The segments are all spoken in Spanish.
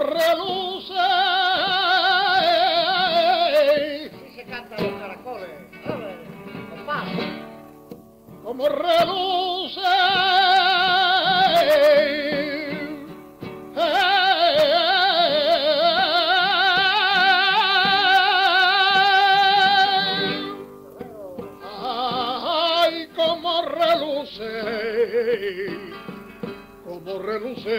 reluce. Así se cantan los caracoles. A ver, compás. Como reluce. Ay, como reluce. Como reluce.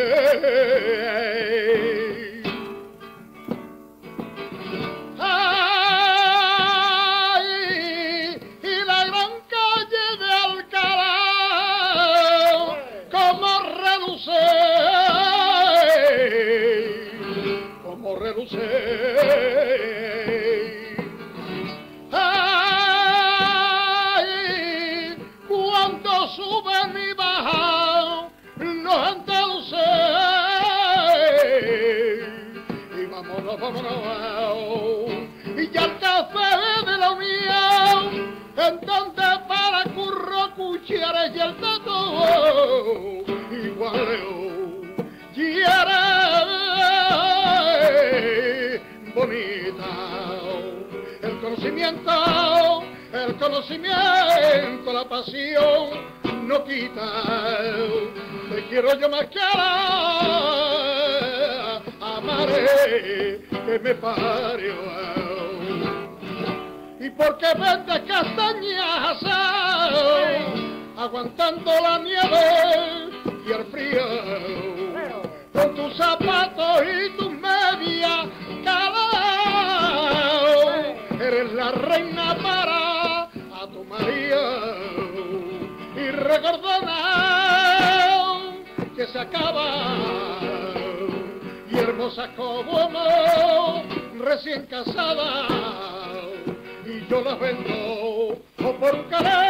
Ay, y la gran calle de Alcalá, como reluce, como reluce. Ay, cuando suben y bajan los andaluces, y vámonos, vámonos, y ya el café de la Unión, entonces para Curro, Cuchares y el Tato, igualeo, bonita, el conocimiento, la pasión no quita, te quiero yo más que amaré que me parió. Y porque vendes castañas aguantando la nieve y el frío, con tus zapatos y tus medias calao, eres la reina para a tu María, y recordona que se acaba, y hermosa como recién casada, y yo las vendo por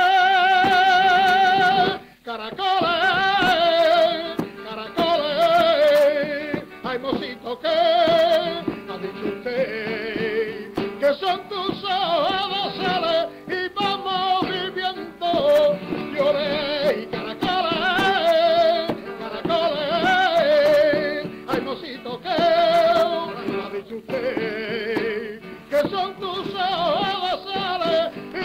querer. Caracoles, caracoles, ay mocito, que ha dicho usted que son tus ojos sales y vamos viviendo, lloré. Y caracoles, caracoles, ay mocito, que ha dicho usted que son tus ojos sales y